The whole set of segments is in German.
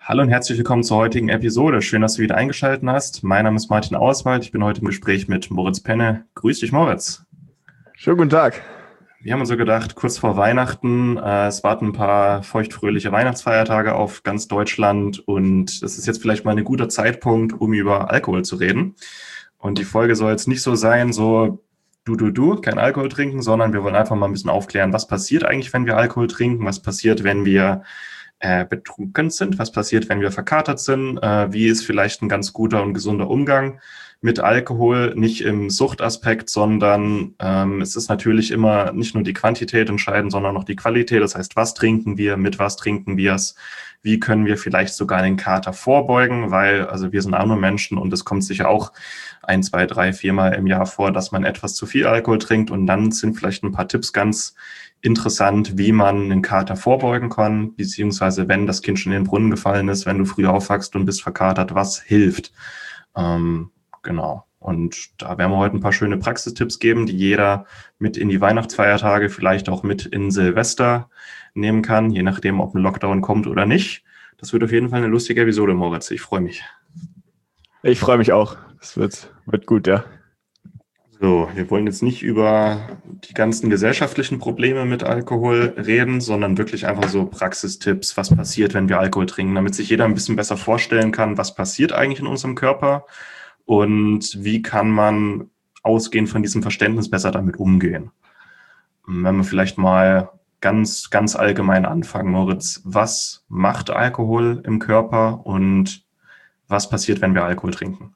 Hallo und herzlich willkommen zur heutigen Episode. Schön, dass du wieder eingeschaltet hast. Mein Name ist Martin Auswald. Ich bin heute im Gespräch mit Moritz Penne. Grüß dich, Moritz. Schönen guten Tag. Wir haben uns so gedacht, kurz vor Weihnachten, es warten ein paar feuchtfröhliche Weihnachtsfeiertage auf ganz Deutschland und es ist jetzt vielleicht mal ein guter Zeitpunkt, um über Alkohol zu reden. Und die Folge soll jetzt nicht so sein, so kein Alkohol trinken, sondern wir wollen einfach mal ein bisschen aufklären, was passiert eigentlich, wenn wir Alkohol trinken, was passiert, wenn wir betrunken sind, was passiert, wenn wir verkatert sind, wie ist vielleicht ein ganz guter und gesunder Umgang mit Alkohol, nicht im Suchtaspekt, sondern es ist natürlich immer nicht nur die Quantität entscheidend, sondern auch die Qualität. Das heißt, was trinken wir, mit was trinken wir es, wie können wir vielleicht sogar den Kater vorbeugen, weil also wir sind auch nur Menschen und es kommt sicher auch 1, 2, 3, 4 Mal im Jahr vor, dass man etwas zu viel Alkohol trinkt und dann sind vielleicht ein paar Tipps ganz interessant, wie man einen Kater vorbeugen kann, beziehungsweise wenn das Kind schon in den Brunnen gefallen ist, wenn du früh aufwachst und bist verkatert, was hilft. Genau. Und da werden wir heute ein paar schöne Praxistipps geben, die jeder mit in die Weihnachtsfeiertage, vielleicht auch mit in Silvester nehmen kann, je nachdem, ob ein Lockdown kommt oder nicht. Das wird auf jeden Fall eine lustige Episode, Moritz. Ich freue mich. Ich freue mich auch. Das wird gut, ja. So, wir wollen jetzt nicht über die ganzen gesellschaftlichen Probleme mit Alkohol reden, sondern wirklich einfach so Praxistipps, was passiert, wenn wir Alkohol trinken, damit sich jeder ein bisschen besser vorstellen kann, was passiert eigentlich in unserem Körper und wie kann man ausgehend von diesem Verständnis besser damit umgehen. Wenn wir vielleicht mal ganz, ganz allgemein anfangen, Moritz, was macht Alkohol im Körper und was passiert, wenn wir Alkohol trinken?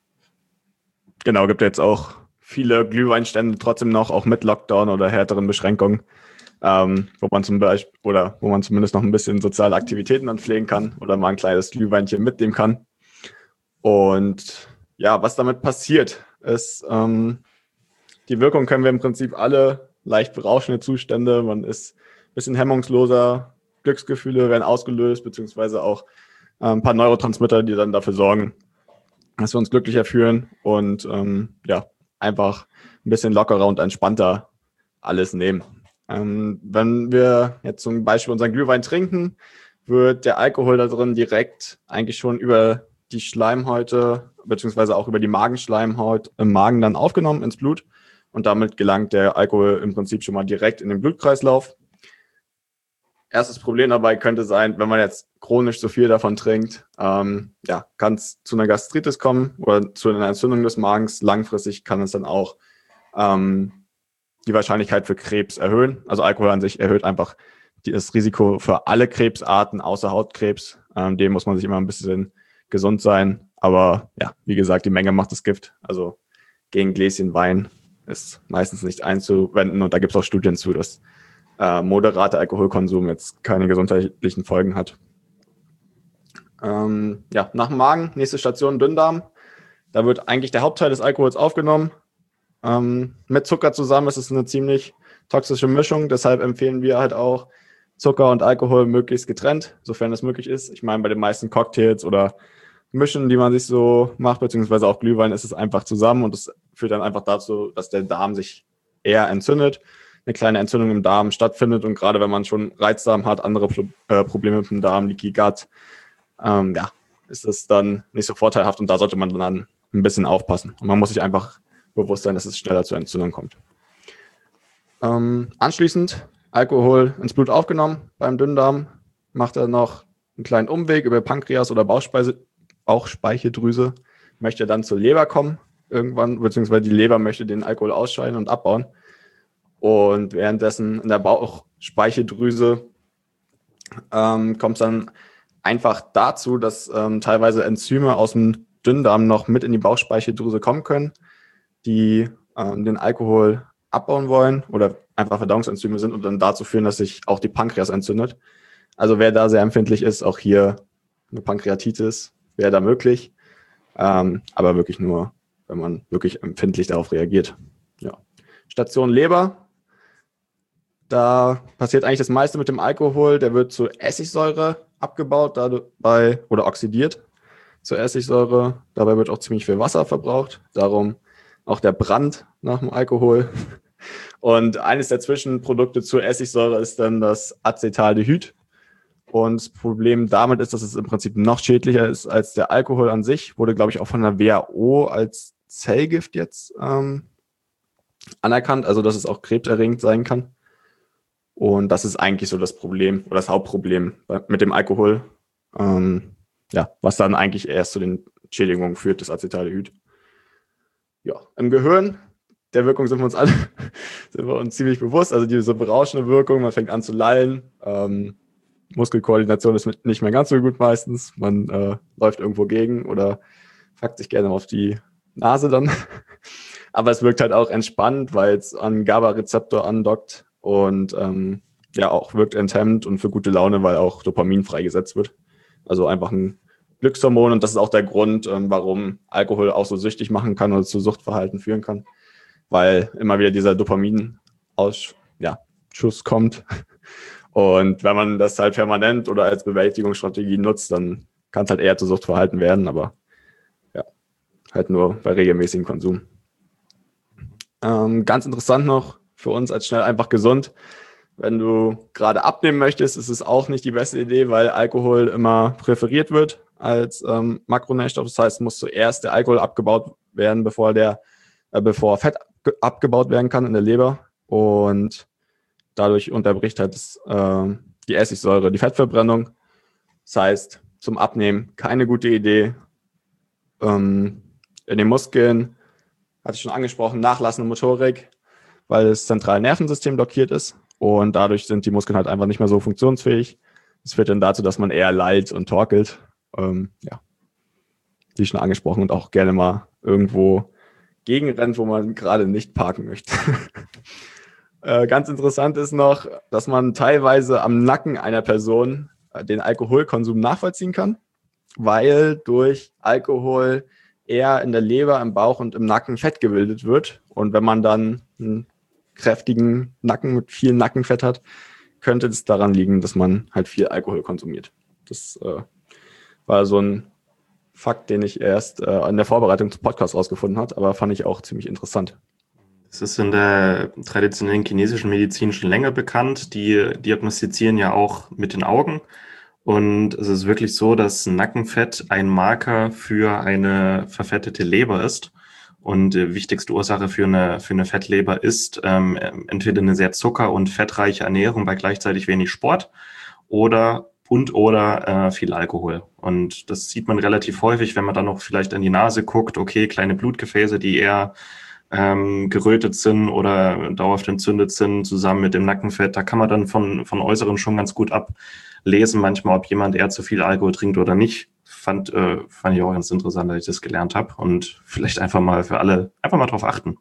Genau, gibt jetzt auch viele Glühweinstände trotzdem noch, auch mit Lockdown oder härteren Beschränkungen, wo man zum Beispiel oder wo man zumindest noch ein bisschen soziale Aktivitäten dann pflegen kann oder mal ein kleines Glühweinchen mitnehmen kann. Und ja, was damit passiert, ist, die Wirkung können wir im Prinzip alle, leicht berauschende Zustände, man ist ein bisschen hemmungsloser, Glücksgefühle werden ausgelöst, beziehungsweise auch ein paar Neurotransmitter, die dann dafür sorgen, dass wir uns glücklicher fühlen und einfach ein bisschen lockerer und entspannter alles nehmen. Wenn wir jetzt zum Beispiel unseren Glühwein trinken, wird der Alkohol da drin direkt eigentlich schon über die Schleimhäute beziehungsweise auch über die Magenschleimhaut im Magen dann aufgenommen ins Blut und damit gelangt der Alkohol im Prinzip schon mal direkt in den Blutkreislauf. Erstes Problem dabei könnte sein, wenn man jetzt chronisch so viel davon trinkt, kann es zu einer Gastritis kommen oder zu einer Entzündung des Magens. Langfristig kann es dann auch die Wahrscheinlichkeit für Krebs erhöhen. Also Alkohol an sich erhöht einfach das Risiko für alle Krebsarten außer Hautkrebs. Dem muss man sich immer ein bisschen gesund sein. Aber ja, wie gesagt, die Menge macht das Gift. Also gegen Gläschen Wein ist meistens nicht einzuwenden. Und da gibt es auch Studien zu, dass moderater Alkoholkonsum jetzt keine gesundheitlichen Folgen hat. Nach dem Magen, nächste Station, Dünndarm. Da wird eigentlich der Hauptteil des Alkohols aufgenommen. Mit Zucker zusammen ist es eine ziemlich toxische Mischung. Deshalb empfehlen wir halt auch Zucker und Alkohol möglichst getrennt, sofern das möglich ist. Ich meine, bei den meisten Cocktails oder Mischen, die man sich so macht, beziehungsweise auch Glühwein, ist es einfach zusammen und das führt dann einfach dazu, dass der Darm sich eher entzündet, eine kleine Entzündung im Darm stattfindet und gerade wenn man schon Reizdarm hat, andere Probleme mit dem Darm, Leaky Gut, ist es dann nicht so vorteilhaft und da sollte man dann ein bisschen aufpassen. Und man muss sich einfach bewusst sein, dass es schneller zur Entzündung kommt. Anschließend Alkohol ins Blut aufgenommen beim Dünndarm, macht er noch einen kleinen Umweg über Pankreas oder Bauchspeicheldrüse, möchte dann zur Leber kommen irgendwann, beziehungsweise die Leber möchte den Alkohol ausscheiden und abbauen. Und währenddessen in der Bauchspeicheldrüse kommt es dann einfach dazu, dass teilweise Enzyme aus dem Dünndarm noch mit in die Bauchspeicheldrüse kommen können, die den Alkohol abbauen wollen oder einfach Verdauungsenzyme sind und dann dazu führen, dass sich auch die Pankreas entzündet. Also wer da sehr empfindlich ist, auch hier eine Pankreatitis wäre da möglich, aber wirklich nur, wenn man wirklich empfindlich darauf reagiert. Ja. Station Leber. Da passiert eigentlich das meiste mit dem Alkohol. Der wird zu Essigsäure abgebaut dabei oder oxidiert zur Essigsäure. Dabei wird auch ziemlich viel Wasser verbraucht. Darum auch der Brand nach dem Alkohol. Und eines der Zwischenprodukte zur Essigsäure ist dann das Acetaldehyd. Und das Problem damit ist, dass es im Prinzip noch schädlicher ist als der Alkohol an sich. Wurde, glaube ich, auch von der WHO als Zellgift jetzt anerkannt, also dass es auch krebserregend sein kann. Und das ist eigentlich so das Problem oder das Hauptproblem mit dem Alkohol, was dann eigentlich erst zu den Schädigungen führt, das Acetaldehyd. Ja, im Gehirn, der Wirkung sind wir uns ziemlich bewusst. Also diese berauschende Wirkung, man fängt an zu lallen. Muskelkoordination ist nicht mehr ganz so gut meistens. Man läuft irgendwo gegen oder fuckt sich gerne auf die Nase dann. Aber es wirkt halt auch entspannt, weil es an GABA-Rezeptor andockt und auch wirkt enthemmend und für gute Laune, weil auch Dopamin freigesetzt wird. Also einfach ein Glückshormon, und das ist auch der Grund, warum Alkohol auch so süchtig machen kann oder zu Suchtverhalten führen kann, weil immer wieder dieser Dopaminausschuss kommt. Und wenn man das halt permanent oder als Bewältigungsstrategie nutzt, dann kann es halt eher zu Suchtverhalten werden, aber ja, halt nur bei regelmäßigem Konsum. Ganz interessant noch für uns als schnell einfach gesund. Wenn du gerade abnehmen möchtest, ist es auch nicht die beste Idee, weil Alkohol immer präferiert wird als Makronährstoff. Das heißt, muss zuerst der Alkohol abgebaut werden, bevor Fett abgebaut werden kann in der Leber. Und dadurch unterbricht halt die Essigsäure die Fettverbrennung. Das heißt, zum Abnehmen keine gute Idee. In den Muskeln, hatte ich schon angesprochen, nachlassende Motorik, weil das zentrale Nervensystem blockiert ist. Und dadurch sind die Muskeln halt einfach nicht mehr so funktionsfähig. Das führt dann dazu, dass man eher lallt und torkelt. Wie schon angesprochen, und auch gerne mal irgendwo gegenrennt, wo man gerade nicht parken möchte. Ganz interessant ist noch, dass man teilweise am Nacken einer Person den Alkoholkonsum nachvollziehen kann, weil durch Alkohol eher in der Leber, im Bauch und im Nacken Fett gebildet wird. Und wenn man dann einen kräftigen Nacken mit viel Nackenfett hat, könnte es daran liegen, dass man halt viel Alkohol konsumiert. Das war so ein Fakt, den ich erst in der Vorbereitung zum Podcast rausgefunden habe, aber fand ich auch ziemlich interessant. Es ist in der traditionellen chinesischen Medizin schon länger bekannt. Die diagnostizieren ja auch mit den Augen. Und es ist wirklich so, dass Nackenfett ein Marker für eine verfettete Leber ist. Und die wichtigste Ursache für eine Fettleber ist entweder eine sehr zucker- und fettreiche Ernährung bei gleichzeitig wenig Sport oder viel Alkohol. Und das sieht man relativ häufig, wenn man dann noch vielleicht an die Nase guckt, okay, kleine Blutgefäße, die eher gerötet sind oder dauerhaft entzündet sind, zusammen mit dem Nackenfett. Da kann man dann von Äußeren schon ganz gut ablesen, manchmal, ob jemand eher zu viel Alkohol trinkt oder nicht. Fand ich auch ganz interessant, dass ich das gelernt habe, und vielleicht einfach mal für alle einfach mal drauf achten.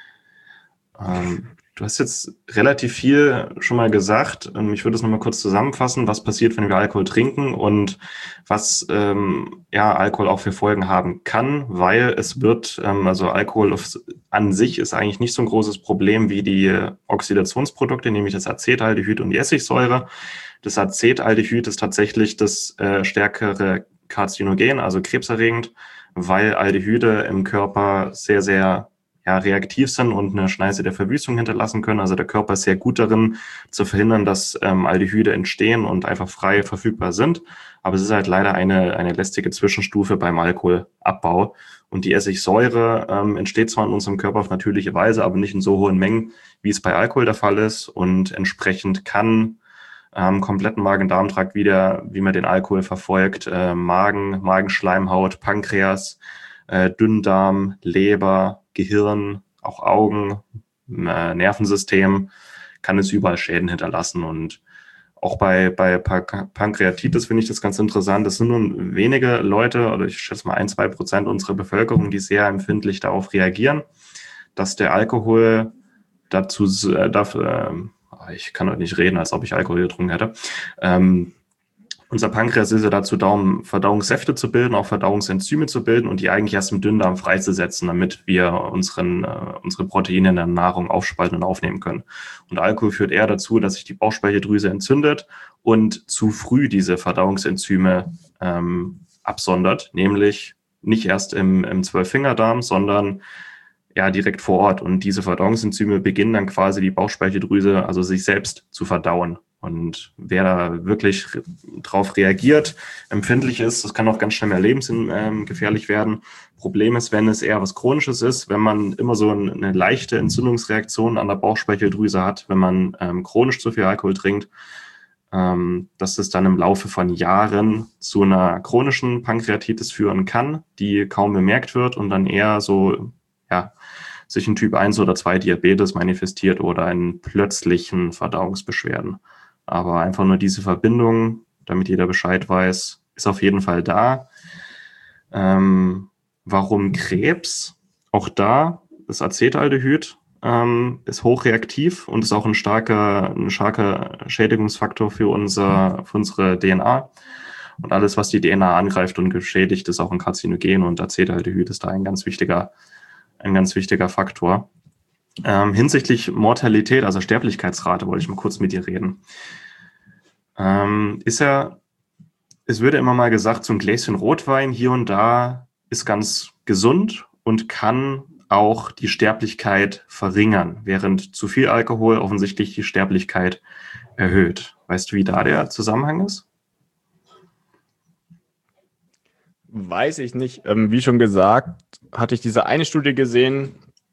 Du hast jetzt relativ viel schon mal gesagt. Ich würde es nochmal kurz zusammenfassen, was passiert, wenn wir Alkohol trinken und was Alkohol auch für Folgen haben kann, weil es wird, also Alkohol an sich ist eigentlich nicht so ein großes Problem wie die Oxidationsprodukte, nämlich das Acetaldehyd und die Essigsäure. Das Acetaldehyd ist tatsächlich das stärkere Karzinogen, also krebserregend, weil Aldehyde im Körper sehr, sehr reaktiv sind und eine Schneise der Verwüstung hinterlassen können. Also der Körper ist sehr gut darin, zu verhindern, dass Aldehyde entstehen und einfach frei verfügbar sind. Aber es ist halt leider eine lästige Zwischenstufe beim Alkoholabbau. Und die Essigsäure entsteht zwar in unserem Körper auf natürliche Weise, aber nicht in so hohen Mengen, wie es bei Alkohol der Fall ist. Und entsprechend kann kompletten Magen-Darm-Trakt wieder, wie man den Alkohol verfolgt, Magenschleimhaut, Pankreas, Dünndarm, Leber, Gehirn, auch Augen, Nervensystem, kann es überall Schäden hinterlassen. Und auch bei Pankreatitis finde ich das ganz interessant. Das sind nur wenige Leute, oder ich schätze mal 1-2% unserer Bevölkerung, die sehr empfindlich darauf reagieren, dass der Alkohol ich kann heute nicht reden, als ob ich Alkohol getrunken hätte. Unser Pankreas ist ja dazu da, um Verdauungssäfte zu bilden, auch Verdauungsenzyme zu bilden und die eigentlich erst im Dünndarm freizusetzen, damit wir unsere Proteine in der Nahrung aufspalten und aufnehmen können. Und Alkohol führt eher dazu, dass sich die Bauchspeicheldrüse entzündet und zu früh diese Verdauungsenzyme absondert, nämlich nicht erst im Zwölffingerdarm, sondern direkt vor Ort. Und diese Verdauungsenzyme beginnen dann quasi die Bauchspeicheldrüse, also sich selbst zu verdauen. Und wer da wirklich drauf reagiert, empfindlich ist, das kann auch ganz schnell mehr lebensgefährlich werden. Problem ist, wenn es eher was Chronisches ist, wenn man immer so eine leichte Entzündungsreaktion an der Bauchspeicheldrüse hat, wenn man chronisch zu viel Alkohol trinkt, dass es dann im Laufe von Jahren zu einer chronischen Pankreatitis führen kann, die kaum bemerkt wird und dann eher so, ja, sich ein Typ 1 oder 2 Diabetes manifestiert oder in plötzlichen Verdauungsbeschwerden. Aber einfach nur diese Verbindung, damit jeder Bescheid weiß, ist auf jeden Fall da. Warum Krebs? Auch da, das Acetaldehyd ist hochreaktiv und ist auch ein starker Schädigungsfaktor für unsere DNA. Und alles, was die DNA angreift und geschädigt, ist auch ein Karzinogen, und Acetaldehyd ist da ein ganz wichtiger Faktor. Hinsichtlich Mortalität, also Sterblichkeitsrate, wollte ich mal kurz mit dir reden. Es würde immer mal gesagt, so ein Gläschen Rotwein hier und da ist ganz gesund und kann auch die Sterblichkeit verringern, während zu viel Alkohol offensichtlich die Sterblichkeit erhöht. Weißt du, wie da der Zusammenhang ist? Weiß ich nicht. Wie schon gesagt, hatte ich diese eine Studie gesehen,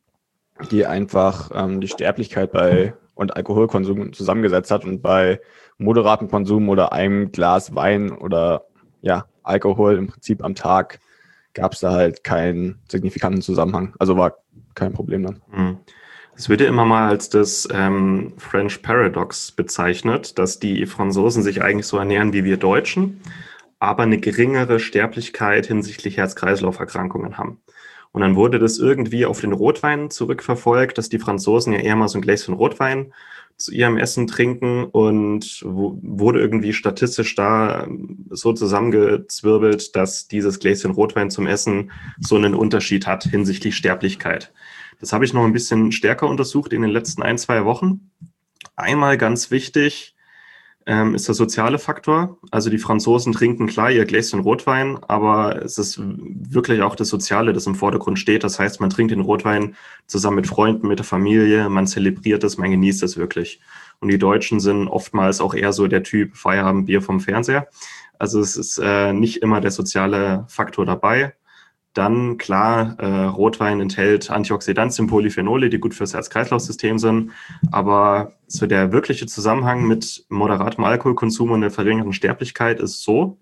die einfach die Sterblichkeit und Alkoholkonsum zusammengesetzt hat, und bei moderatem Konsum oder einem Glas Wein oder ja, Alkohol im Prinzip am Tag gab es da halt keinen signifikanten Zusammenhang. Also war kein Problem dann. Es wird ja immer mal als das French Paradox bezeichnet, dass die Franzosen sich eigentlich so ernähren wie wir Deutschen, aber eine geringere Sterblichkeit hinsichtlich Herz-Kreislauf-Erkrankungen haben. Und dann wurde das irgendwie auf den Rotwein zurückverfolgt, dass die Franzosen ja eher mal so ein Gläschen Rotwein zu ihrem Essen trinken, und wurde irgendwie statistisch da so zusammengezwirbelt, dass dieses Gläschen Rotwein zum Essen so einen Unterschied hat hinsichtlich Sterblichkeit. Das habe ich noch ein bisschen stärker untersucht in den letzten 1-2 Wochen. Einmal ganz wichtig ist der soziale Faktor. Also die Franzosen trinken klar ihr Gläschen Rotwein, aber es ist wirklich auch das Soziale, das im Vordergrund steht. Das heißt, man trinkt den Rotwein zusammen mit Freunden, mit der Familie, man zelebriert es, man genießt es wirklich. Und die Deutschen sind oftmals auch eher so der Typ Feierabendbier vom Fernseher. Also es ist nicht immer der soziale Faktor dabei. Dann klar, Rotwein enthält Antioxidantien, Polyphenole, die gut fürs Herz-Kreislauf-System sind. Aber so der wirkliche Zusammenhang mit moderatem Alkoholkonsum und der verringerten Sterblichkeit ist so,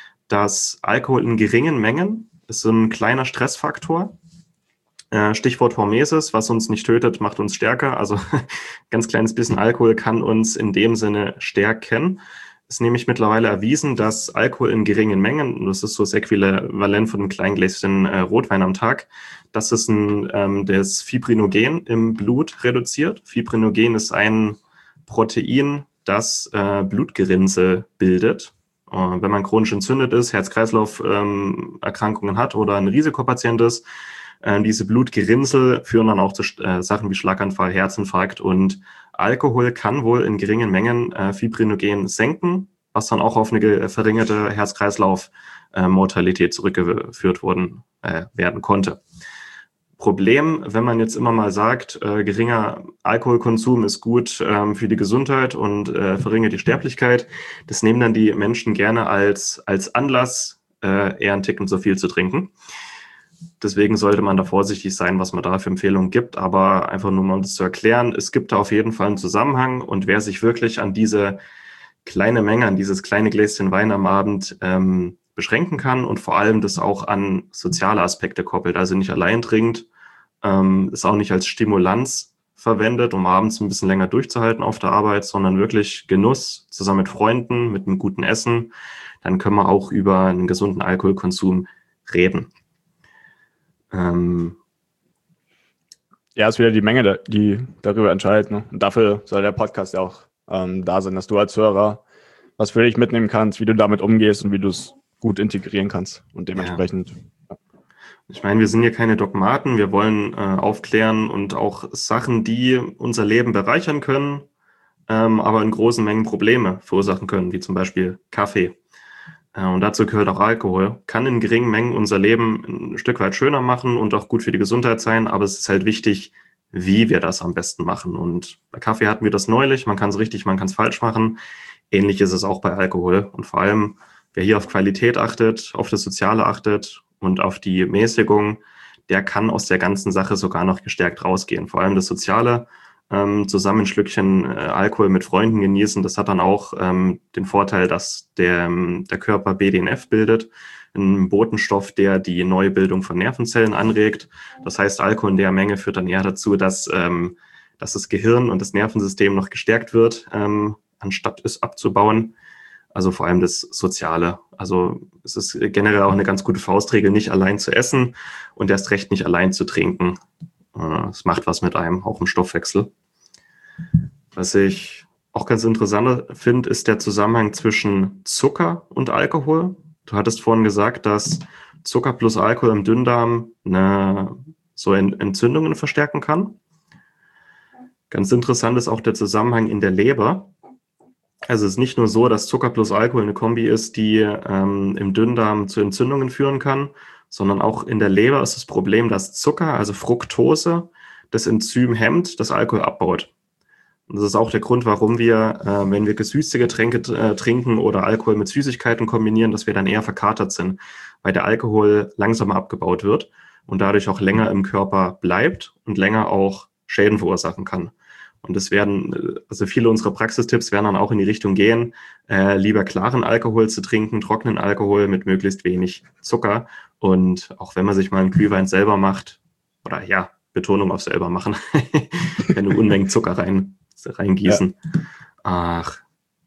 dass Alkohol in geringen Mengen ist so ein kleiner Stressfaktor. Stichwort Hormesis, was uns nicht tötet, macht uns stärker. Also ganz kleines bisschen Alkohol kann uns in dem Sinne stärken. Es ist nämlich mittlerweile erwiesen, dass Alkohol in geringen Mengen, das ist so das Äquivalent von einem kleinen Gläschen Rotwein am Tag, dass es das Fibrinogen im Blut reduziert. Fibrinogen ist ein Protein, das Blutgerinnsel bildet. Wenn man chronisch entzündet ist, Herz-Kreislauf-Erkrankungen hat oder ein Risikopatient ist, diese Blutgerinnsel führen dann auch zu Sachen wie Schlaganfall, Herzinfarkt, und Alkohol kann wohl in geringen Mengen Fibrinogen senken, was dann auch auf eine verringerte Herz-Kreislauf-Mortalität zurückgeführt werden konnte. Problem, wenn man jetzt immer mal sagt, geringer Alkoholkonsum ist gut für die Gesundheit und verringert die Sterblichkeit, das nehmen dann die Menschen gerne als Anlass, eher einen Ticken zu viel zu trinken. Deswegen sollte man da vorsichtig sein, was man da für Empfehlungen gibt. Aber einfach nur mal, um das zu erklären, es gibt da auf jeden Fall einen Zusammenhang. Und wer sich wirklich an diese kleine Menge, an dieses kleine Gläschen Wein am Abend beschränken kann und vor allem das auch an soziale Aspekte koppelt, also nicht allein trinkt, ist auch nicht als Stimulanz verwendet, um abends ein bisschen länger durchzuhalten auf der Arbeit, sondern wirklich Genuss zusammen mit Freunden, mit einem guten Essen, dann können wir auch über einen gesunden Alkoholkonsum reden. Ja, ist wieder die Menge, die darüber entscheidet. Ne? Und dafür soll der Podcast ja auch da sein, dass du als Hörer was für dich mitnehmen kannst, wie du damit umgehst und wie du es gut integrieren kannst. Und dementsprechend. Ja. Ich meine, wir sind hier keine Dogmaten. Wir wollen aufklären und auch Sachen, die unser Leben bereichern können, aber in großen Mengen Probleme verursachen können, wie zum Beispiel Kaffee. Und dazu gehört auch Alkohol. Kann in geringen Mengen unser Leben ein Stück weit schöner machen und auch gut für die Gesundheit sein, aber es ist halt wichtig, wie wir das am besten machen. Und bei Kaffee hatten wir das neulich, man kann es richtig, man kann es falsch machen. Ähnlich ist es auch bei Alkohol. Und vor allem, wer hier auf Qualität achtet, auf das Soziale achtet und auf die Mäßigung, der kann aus der ganzen Sache sogar noch gestärkt rausgehen. Vor allem das Soziale, zusammen ein Schlückchen Alkohol mit Freunden genießen, das hat dann auch den Vorteil, dass der Körper BDNF bildet, ein Botenstoff, der die Neubildung von Nervenzellen anregt. Das heißt, Alkohol in der Menge führt dann eher dazu, dass das Gehirn und das Nervensystem noch gestärkt wird, anstatt es abzubauen. Also vor allem das Soziale. Also es ist generell auch eine ganz gute Faustregel, nicht allein zu essen und erst recht nicht allein zu trinken. Es macht was mit einem, auch im Stoffwechsel. Was ich auch ganz interessant finde, ist der Zusammenhang zwischen Zucker und Alkohol. Du hattest vorhin gesagt, dass Zucker plus Alkohol im Dünndarm so Entzündungen verstärken kann. Ganz interessant ist auch der Zusammenhang in der Leber. Also es ist nicht nur so, dass Zucker plus Alkohol eine Kombi ist, die im Dünndarm zu Entzündungen führen kann, sondern auch in der Leber ist das Problem, dass Zucker, also Fructose, das Enzym hemmt, das Alkohol abbaut. Und das ist auch der Grund, warum wir, wenn wir gesüßte Getränke trinken oder Alkohol mit Süßigkeiten kombinieren, dass wir dann eher verkatert sind, weil der Alkohol langsamer abgebaut wird und dadurch auch länger im Körper bleibt und länger auch Schäden verursachen kann. Und also viele unserer Praxistipps werden dann auch in die Richtung gehen, lieber klaren Alkohol zu trinken, trockenen Alkohol mit möglichst wenig Zucker. Und auch wenn man sich mal einen Glühwein selber macht, oder ja, Betonung auf selber machen, keine Unmengen Zucker reingießen. Ja. Ach.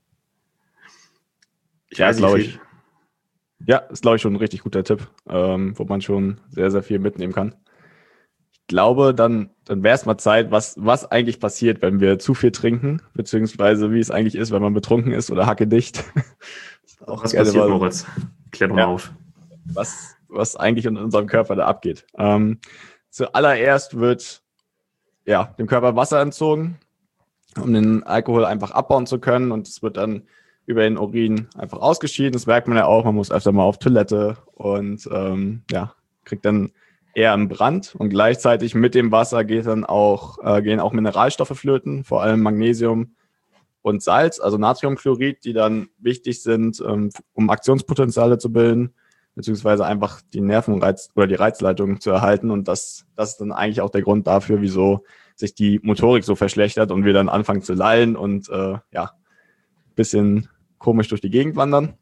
Ist, glaube ich, schon ein richtig guter Tipp, wo man schon sehr, sehr viel mitnehmen kann. Ich glaube, dann wäre es mal Zeit, was eigentlich passiert, wenn wir zu viel trinken, beziehungsweise wie es eigentlich ist, wenn man betrunken ist oder hackedicht. Was passiert, Moritz? Klär doch mal auf. Was eigentlich in unserem Körper da abgeht. Zuallererst wird dem Körper Wasser entzogen, um den Alkohol einfach abbauen zu können, und es wird dann über den Urin einfach ausgeschieden. Das merkt man ja auch, man muss öfter mal auf Toilette und kriegt dann eher einen Brand, und gleichzeitig mit dem Wasser gehen auch Mineralstoffe flöten, vor allem Magnesium und Salz, also Natriumchlorid, die dann wichtig sind, um Aktionspotenziale zu bilden, beziehungsweise einfach die die Reizleitung zu erhalten, und das ist dann eigentlich auch der Grund dafür, wieso sich die Motorik so verschlechtert und wir dann anfangen zu lallen und bisschen komisch durch die Gegend wandern.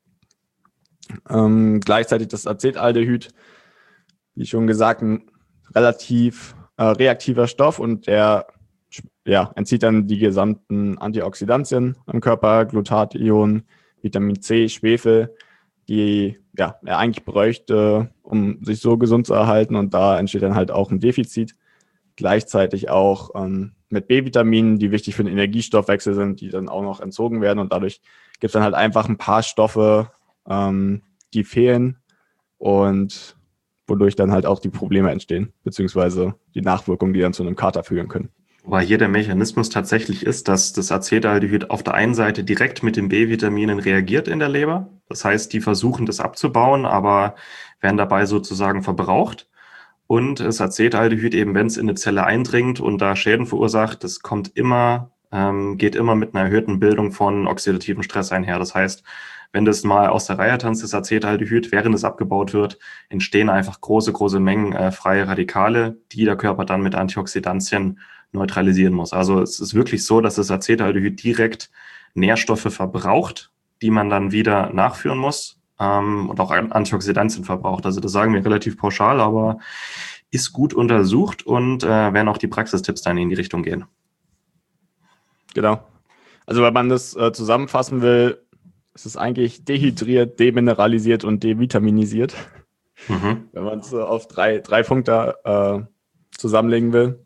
Gleichzeitig das Acetaldehyd, wie schon gesagt, ein relativ reaktiver Stoff, und der entzieht dann die gesamten Antioxidantien im Körper, Glutathion, Vitamin C, Schwefel, die er eigentlich bräuchte, um sich so gesund zu erhalten, und da entsteht dann halt auch ein Defizit. Gleichzeitig auch mit B-Vitaminen, die wichtig für den Energiestoffwechsel sind, die dann auch noch entzogen werden, und dadurch gibt es dann halt einfach ein paar Stoffe, die fehlen, und wodurch dann halt auch die Probleme entstehen, beziehungsweise die Nachwirkungen, die dann zu einem Kater führen können. Wobei hier der Mechanismus tatsächlich ist, dass das Acetaldehyd auf der einen Seite direkt mit den B-Vitaminen reagiert in der Leber. Das heißt, die versuchen das abzubauen, aber werden dabei sozusagen verbraucht. Und das Acetaldehyd eben, wenn es in eine Zelle eindringt und da Schäden verursacht, das geht immer mit einer erhöhten Bildung von oxidativem Stress einher. Das heißt, wenn das mal aus der Reihe tanzt, das Acetaldehyd, während es abgebaut wird, entstehen einfach große Mengen freie Radikale, die der Körper dann mit Antioxidantien neutralisieren muss. Also es ist wirklich so, dass das Acetaldehyd direkt Nährstoffe verbraucht, die man dann wieder nachführen muss, und auch Antioxidantien verbraucht. Also das sagen wir relativ pauschal, aber ist gut untersucht, und werden auch die Praxistipps dann in die Richtung gehen. Genau. Also wenn man das zusammenfassen will, ist es eigentlich dehydriert, demineralisiert und devitaminisiert. Mhm. Wenn man es auf drei Punkte zusammenlegen will.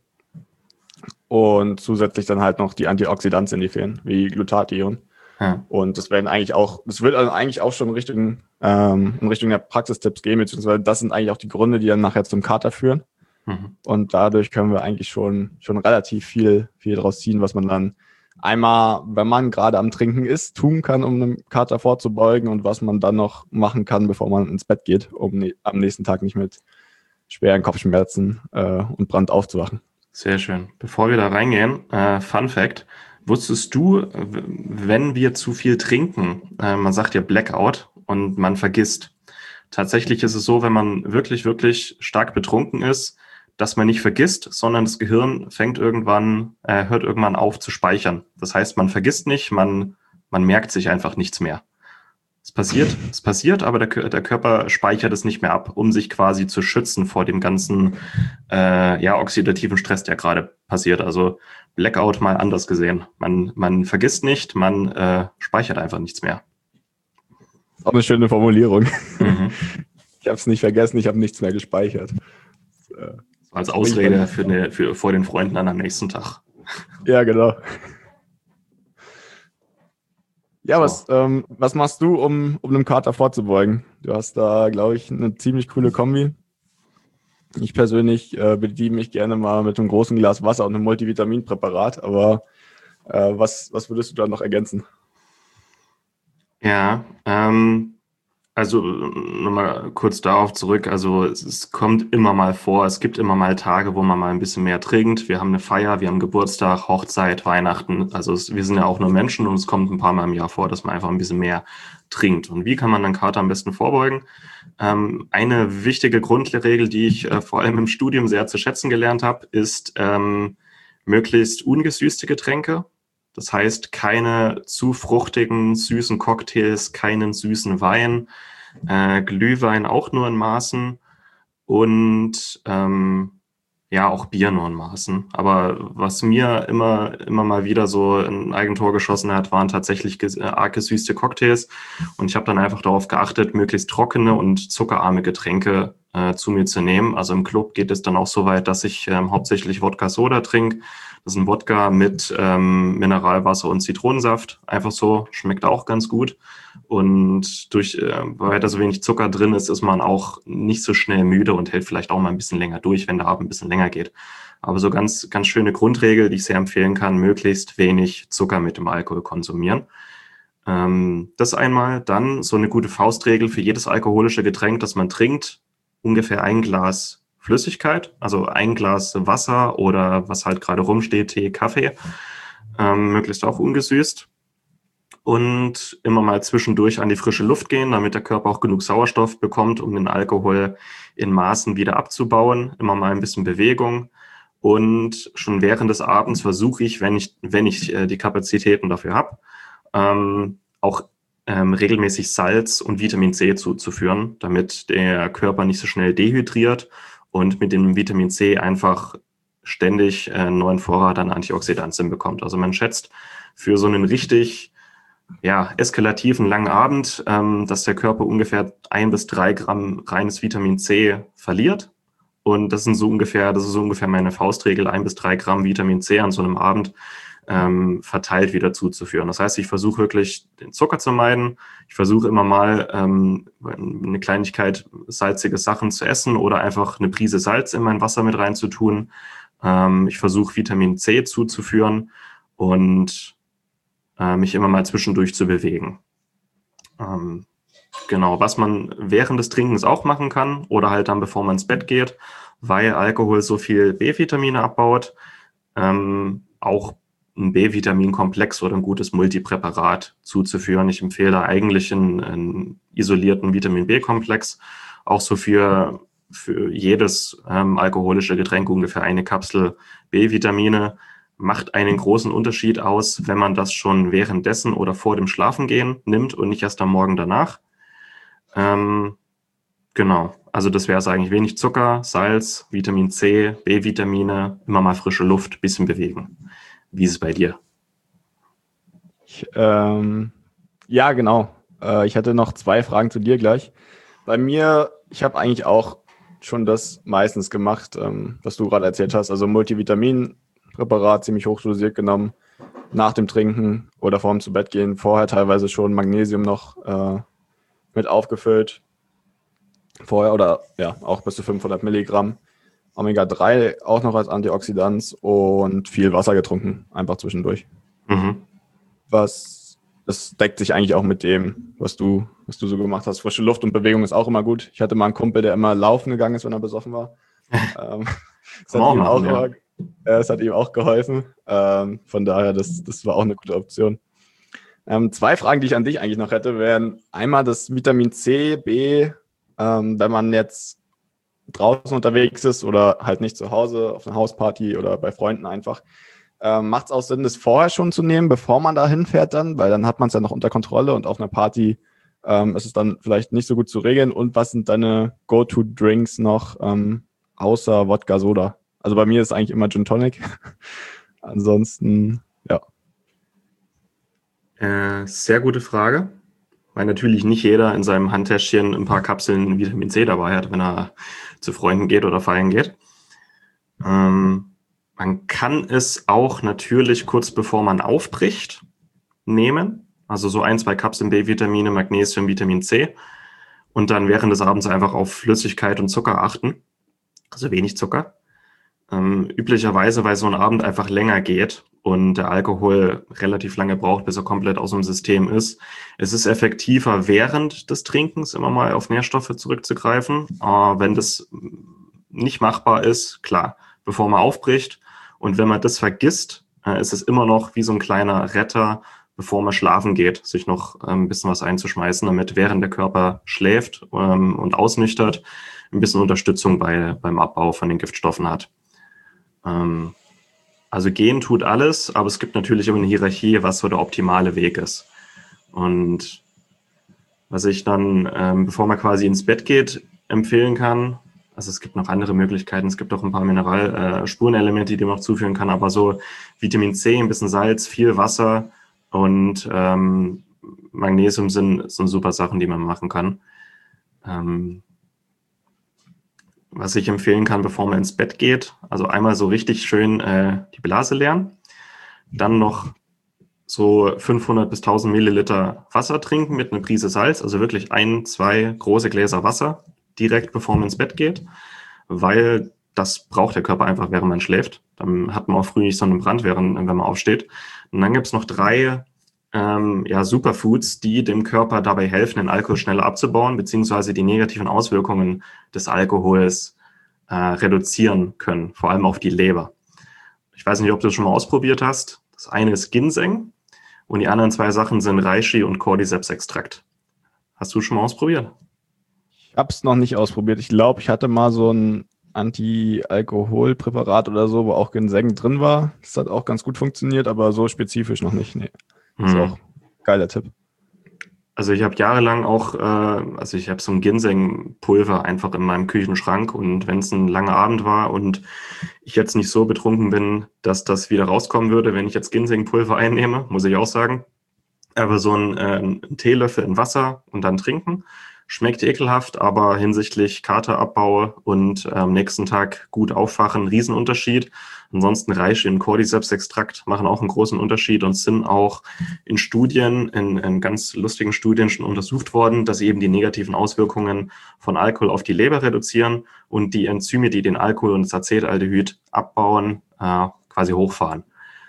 Und zusätzlich dann halt noch die Antioxidantien, die fehlen, wie Glutathion. Ja. Und das wird dann eigentlich auch schon in Richtung der Praxistipps gehen, beziehungsweise das sind eigentlich auch die Gründe, die dann nachher zum Kater führen. Mhm. Und dadurch können wir eigentlich schon relativ viel daraus ziehen, was man dann einmal, wenn man gerade am Trinken ist, tun kann, um einem Kater vorzubeugen, und was man dann noch machen kann, bevor man ins Bett geht, um am nächsten Tag nicht mit schweren Kopfschmerzen und Brand aufzuwachen. Sehr schön. Bevor wir da reingehen, Fun Fact. Wusstest du, wenn wir zu viel trinken, man sagt ja Blackout und man vergisst. Tatsächlich ist es so, wenn man wirklich, wirklich stark betrunken ist, dass man nicht vergisst, sondern das Gehirn hört irgendwann auf zu speichern. Das heißt, man vergisst nicht, man merkt sich einfach nichts mehr. Es passiert, aber der Körper speichert es nicht mehr ab, um sich quasi zu schützen vor dem ganzen oxidativen Stress, der gerade passiert. Also Blackout mal anders gesehen. Man vergisst nicht, man speichert einfach nichts mehr. Auch eine schöne Formulierung. Mhm. Ich habe es nicht vergessen, ich habe nichts mehr gespeichert. Als Ausrede vor den Freunden dann am nächsten Tag. Ja, genau. Ja, So. was machst du, um einem Kater vorzubeugen? Du hast da, glaube ich, eine ziemlich coole Kombi. Ich persönlich bediene mich gerne mal mit einem großen Glas Wasser und einem Multivitaminpräparat, aber was würdest du da noch ergänzen? Ja, also nochmal kurz darauf zurück. Also es kommt immer mal vor, es gibt immer mal Tage, wo man mal ein bisschen mehr trinkt. Wir haben eine Feier, wir haben Geburtstag, Hochzeit, Weihnachten. Also wir sind ja auch nur Menschen und es kommt ein paar Mal im Jahr vor, dass man einfach ein bisschen mehr trinkt. Und wie kann man dann Kater am besten vorbeugen? Eine wichtige Grundregel, die ich vor allem im Studium sehr zu schätzen gelernt habe, ist möglichst ungesüßte Getränke. Das heißt, keine zu fruchtigen, süßen Cocktails, keinen süßen Wein, Glühwein auch nur in Maßen und auch Bier nur in Maßen. Aber was mir immer mal wieder so ein Eigentor geschossen hat, waren tatsächlich arg gesüßte Cocktails. Und ich habe dann einfach darauf geachtet, möglichst trockene und zuckerarme Getränke zu mir zu nehmen. Also im Club geht es dann auch so weit, dass ich hauptsächlich Wodka Soda trinke. Das ist ein Wodka mit Mineralwasser und Zitronensaft. Einfach so, schmeckt auch ganz gut. Und weil da so wenig Zucker drin ist, ist man auch nicht so schnell müde und hält vielleicht auch mal ein bisschen länger durch, wenn der Abend ein bisschen länger geht. Aber so ganz, ganz schöne Grundregel, die ich sehr empfehlen kann, möglichst wenig Zucker mit dem Alkohol konsumieren. Das einmal. Dann so eine gute Faustregel für jedes alkoholische Getränk, das man trinkt, ungefähr ein Glas Flüssigkeit, also ein Glas Wasser oder was halt gerade rumsteht, Tee, Kaffee, möglichst auch ungesüßt. Und immer mal zwischendurch an die frische Luft gehen, damit der Körper auch genug Sauerstoff bekommt, um den Alkohol in Maßen wieder abzubauen. Immer mal ein bisschen Bewegung. Und schon während des Abends versuche ich, wenn ich die Kapazitäten dafür habe, auch regelmäßig Salz und Vitamin C zuzuführen, damit der Körper nicht so schnell dehydriert und mit dem Vitamin C einfach ständig einen neuen Vorrat an Antioxidantien bekommt. Also man schätzt für so einen richtig eskalativen langen Abend, dass der Körper ungefähr 1 bis 3 Gramm reines Vitamin C verliert. Und das ist so ungefähr meine Faustregel, 1 bis 3 Gramm Vitamin C an so einem Abend verteilt wieder zuzuführen. Das heißt, ich versuche wirklich den Zucker zu meiden. Ich versuche immer mal eine Kleinigkeit salzige Sachen zu essen oder einfach eine Prise Salz in mein Wasser mit reinzutun. Ich versuche Vitamin C zuzuführen und mich immer mal zwischendurch zu bewegen. Genau, was man während des Trinkens auch machen kann oder halt dann, bevor man ins Bett geht, weil Alkohol so viel B-Vitamine abbaut, auch ein B-Vitaminkomplex oder ein gutes Multipräparat zuzuführen. Ich empfehle eigentlich einen isolierten Vitamin-B-Komplex, auch so für jedes alkoholische Getränk ungefähr eine Kapsel B-Vitamine. Macht einen großen Unterschied aus, wenn man das schon währenddessen oder vor dem Schlafengehen nimmt und nicht erst am Morgen danach. Genau, also das wäre es eigentlich. Wenig Zucker, Salz, Vitamin C, B-Vitamine, immer mal frische Luft, bisschen bewegen. Wie ist es bei dir? Ja, genau. Ich hatte noch 2 Fragen zu dir gleich. Bei mir, ich habe eigentlich auch schon das meistens gemacht, was du gerade erzählt hast. Also Multivitaminpräparat ziemlich hochdosiert genommen, nach dem Trinken oder vorm zu Bett gehen. Vorher teilweise schon Magnesium noch mit aufgefüllt. Vorher oder auch bis zu 500 Milligramm. Omega-3 auch noch als Antioxidant und viel Wasser getrunken, einfach zwischendurch. Mhm. Das deckt sich eigentlich auch mit dem, was du so gemacht hast. Frische Luft und Bewegung ist auch immer gut. Ich hatte mal einen Kumpel, der immer laufen gegangen ist, wenn er besoffen war. Das hat ihm auch immer Es hat ihm auch geholfen. Von daher, das war auch eine gute Option. 2 Fragen, die ich an dich eigentlich noch hätte, wären einmal das Vitamin C, B, wenn man jetzt draußen unterwegs ist oder halt nicht zu Hause auf einer Hausparty oder bei Freunden einfach. Macht es auch Sinn, das vorher schon zu nehmen, bevor man da hinfährt dann? Weil dann hat man es ja noch unter Kontrolle und auf einer Party ist es dann vielleicht nicht so gut zu regeln. Und was sind deine Go-To-Drinks noch außer Wodka Soda? Also bei mir ist eigentlich immer Gin Tonic. Ansonsten, ja. Sehr gute Frage, weil natürlich nicht jeder in seinem Handtäschchen ein paar Kapseln Vitamin C dabei hat, wenn er zu Freunden geht oder feiern geht. Man kann es auch natürlich kurz bevor man aufbricht nehmen, also so 1, 2 Kapseln B-Vitamine, Magnesium, Vitamin C und dann während des Abends einfach auf Flüssigkeit und Zucker achten, also wenig Zucker. Üblicherweise, weil so ein Abend einfach länger geht und der Alkohol relativ lange braucht, bis er komplett aus dem System ist. Es ist effektiver, während des Trinkens immer mal auf Nährstoffe zurückzugreifen. Wenn das nicht machbar ist, klar, bevor man aufbricht. Und wenn man das vergisst, ist es immer noch wie so ein kleiner Retter, bevor man schlafen geht, sich noch ein bisschen was einzuschmeißen, damit während der Körper schläft und ausnüchtert, ein bisschen Unterstützung beim Abbau von den Giftstoffen hat. Also gehen tut alles, aber es gibt natürlich immer eine Hierarchie, was so der optimale Weg ist. Und was ich dann, bevor man quasi ins Bett geht, empfehlen kann, also es gibt noch andere Möglichkeiten, es gibt auch ein paar Mineral-Spurenelemente, die man noch zuführen kann, aber so Vitamin C, ein bisschen Salz, viel Wasser und Magnesium sind super Sachen, die man machen kann. Was ich empfehlen kann, bevor man ins Bett geht, also einmal so richtig schön die Blase leeren, dann noch so 500 bis 1000 Milliliter Wasser trinken mit einer Prise Salz, also wirklich 1, 2 große Gläser Wasser direkt bevor man ins Bett geht, weil das braucht der Körper einfach, während man schläft. Dann hat man auch früh nicht so einen Brand, wenn man aufsteht. Und dann gibt es noch 3 Superfoods, die dem Körper dabei helfen, den Alkohol schneller abzubauen, beziehungsweise die negativen Auswirkungen des Alkohols reduzieren können, vor allem auf die Leber. Ich weiß nicht, ob du das schon mal ausprobiert hast. Das eine ist Ginseng und die anderen 2 Sachen sind Reishi und Cordyceps-Extrakt. Hast du schon mal ausprobiert? Ich habe es noch nicht ausprobiert. Ich glaube, ich hatte mal so ein Anti-Alkohol-Präparat oder so, wo auch Ginseng drin war. Das hat auch ganz gut funktioniert, aber so spezifisch noch nicht. Nee. Das ist auch ein geiler Tipp. Also ich habe jahrelang auch, ich habe so ein Ginseng-Pulver einfach in meinem Küchenschrank und wenn es ein langer Abend war und ich jetzt nicht so betrunken bin, dass das wieder rauskommen würde, wenn ich jetzt Ginseng-Pulver einnehme, muss ich auch sagen. Aber so ein Teelöffel in Wasser und dann trinken, schmeckt ekelhaft, aber hinsichtlich Katerabbau und am nächsten Tag gut aufwachen, Riesenunterschied. Ansonsten Reishi und Cordyceps-Extrakt machen auch einen großen Unterschied und sind auch in Studien, in ganz lustigen Studien schon untersucht worden, dass sie eben die negativen Auswirkungen von Alkohol auf die Leber reduzieren und die Enzyme, die den Alkohol und das Acetaldehyd abbauen, quasi hochfahren.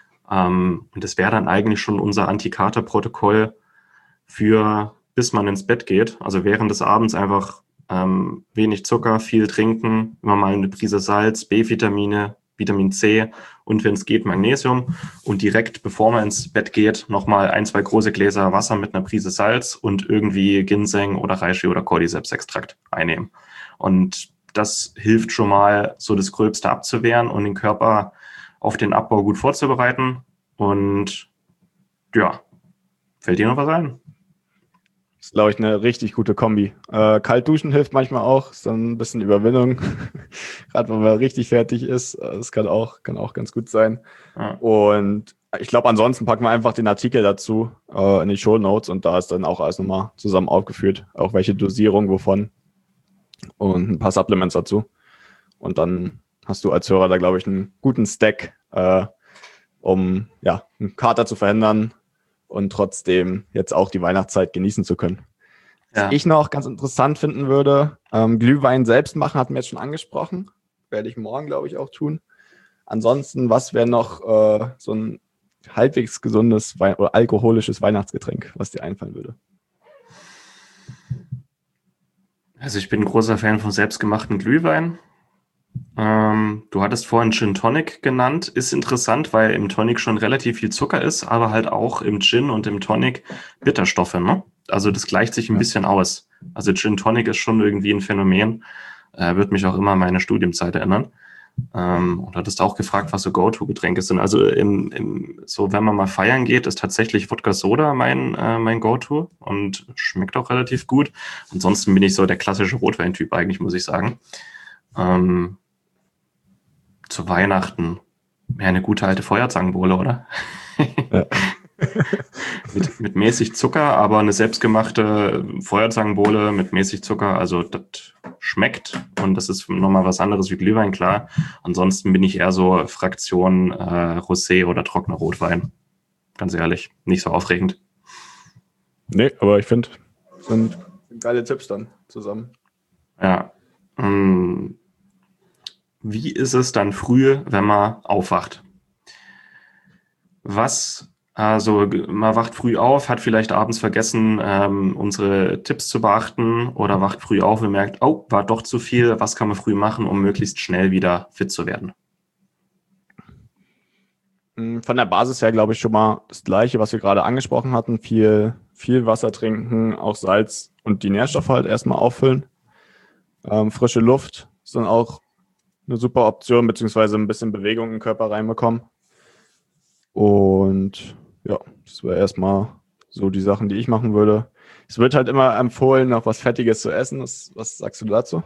Und das wäre dann eigentlich schon unser Antikater-Protokoll für bis man ins Bett geht. Also während des Abends einfach wenig Zucker, viel trinken, immer mal eine Prise Salz, B-Vitamine, Vitamin C und wenn es geht Magnesium und direkt bevor man ins Bett geht nochmal 1, 2 große Gläser Wasser mit einer Prise Salz und irgendwie Ginseng oder Reishi oder Cordyceps-Extrakt einnehmen. Und das hilft schon mal, so das Gröbste abzuwehren und den Körper auf den Abbau gut vorzubereiten. Und ja, fällt dir noch was ein? Das ist, glaube ich, eine richtig gute Kombi. Kalt duschen hilft manchmal auch, ist dann ein bisschen Überwindung, gerade wenn man richtig fertig ist. Das kann auch ganz gut sein. Ja. Und ich glaube, ansonsten packen wir einfach den Artikel dazu in die Shownotes und da ist dann auch alles nochmal zusammen aufgeführt, auch welche Dosierung, wovon und ein paar Supplements dazu. Und dann hast du als Hörer da, glaube ich, einen guten Stack, um einen Kater zu verhindern und trotzdem jetzt auch die Weihnachtszeit genießen zu können. Was ich noch ganz interessant finden würde, Glühwein selbst machen, hatten wir jetzt schon angesprochen. Werde ich morgen, glaube ich, auch tun. Ansonsten, was wäre noch so ein halbwegs gesundes oder alkoholisches Weihnachtsgetränk, was dir einfallen würde? Also ich bin ein großer Fan von selbstgemachten Glühwein. Du hattest vorhin Gin Tonic genannt. Ist interessant, weil im Tonic schon relativ viel Zucker ist, aber halt auch im Gin und im Tonic Bitterstoffe, ne? Also das gleicht sich ein bisschen aus. Also Gin Tonic ist schon irgendwie ein Phänomen. Wird mich auch immer an meine Studienzeit erinnern. Und hattest auch gefragt, was so Go-To-Getränke sind. Also so, wenn man mal feiern geht, ist tatsächlich Wodka Soda mein Go-To und schmeckt auch relativ gut. Ansonsten bin ich so der klassische Rotwein-Typ eigentlich, muss ich sagen. Zu Weihnachten eine gute alte Feuerzangenbowle, oder? Ja. mit mäßig Zucker, aber eine selbstgemachte Feuerzangenbowle mit mäßig Zucker, also das schmeckt und das ist nochmal was anderes wie Glühwein, klar. Ansonsten bin ich eher so Fraktion Rosé oder trockener Rotwein. Ganz ehrlich, nicht so aufregend. Nee, aber ich finde, das sind geile Tipps dann zusammen. Ja. Wie ist es dann früh, wenn man aufwacht? Also man wacht früh auf, hat vielleicht abends vergessen, unsere Tipps zu beachten oder wacht früh auf und merkt, oh, war doch zu viel. Was kann man früh machen, um möglichst schnell wieder fit zu werden? Von der Basis her glaube ich schon mal das Gleiche, was wir gerade angesprochen hatten. Viel Wasser trinken, auch Salz und die Nährstoffe halt erstmal auffüllen. Frische Luft ist dann auch eine super Option, beziehungsweise ein bisschen Bewegung in den Körper reinbekommen. Und ja, das wäre erstmal so die Sachen, die ich machen würde. Es wird halt immer empfohlen, noch was Fettiges zu essen. Was sagst du dazu?